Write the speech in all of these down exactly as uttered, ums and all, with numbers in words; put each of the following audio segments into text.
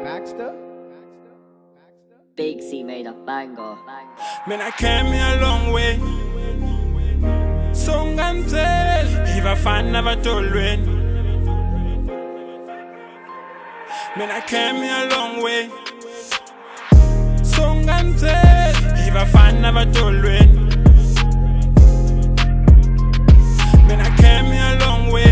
Baxter. Big C made a banger. Man, I came here a long way. Song and tell, if I find never told when. Man, I came here a long way. Song and tell, if I find never told when. Man, I came here a long way.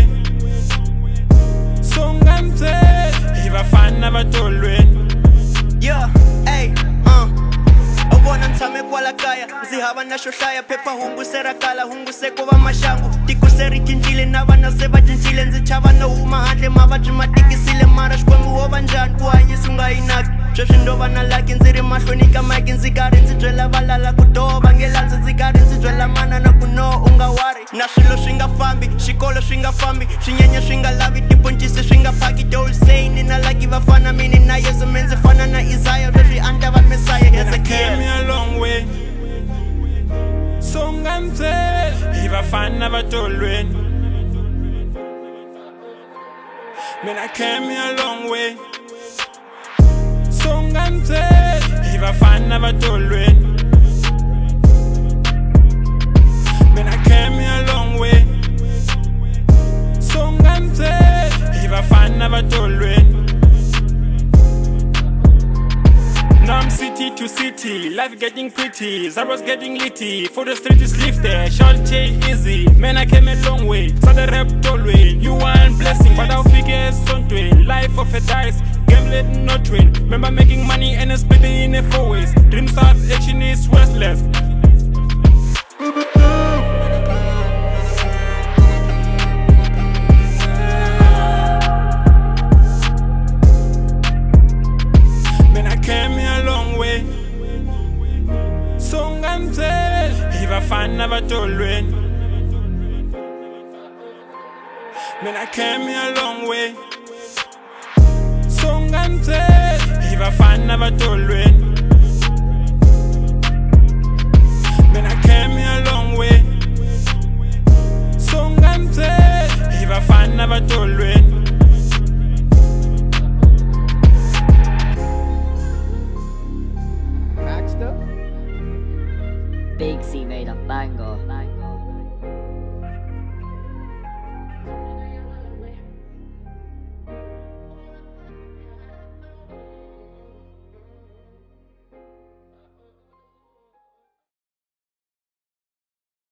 Song and tell, if I find never told when. Yeah, hey, uh Obona ntshame kwala kaya ndzi hava na xo hlaya phepha hungu se ra kala hungu se ko va maxangu tiko se ri cincile na vana se va cincile ndzi chava no huma handle mavabyi ma tikisile mara xikwembu wo va njhani ku hanyisa u nga yinaki sweswi ndo va na laki ndzi ri mahlweni ka mike ndzi karhi ndzi byela valala ku dova nge landzi ndzi karhi ndzi byela manana ku no u nga wari na swilo swi nga fambi xikolo swi nga fambi swinyenyana swi nga lavi tiponcisi swi nga phaki dolsane na laki va fana mini na yesu me ndzi fana na isaya sweswi a ndla va mesaya came here a long way. Song and tell, if I find never told when. Man, I came here a long way. Song and tell, if I find never told when. Man, I came here a long way. Song and tell, if I find never told when. Now I'm city to city, life getting pretty, Zaro's getting litty, for the street is lifted, short chain easy. Man, I came a long way, started rap tolway. You want blessing, but I'll figure it's on twin. Life of a dice, gambling not twin. Remember making money and spending in a four ways. Dreams of action is restless. Song and tell, if I find never told when. Man, I came here a long way. Song and tell, if I find never told when. Man, I came here a long way. Song and tell, if I find never told when.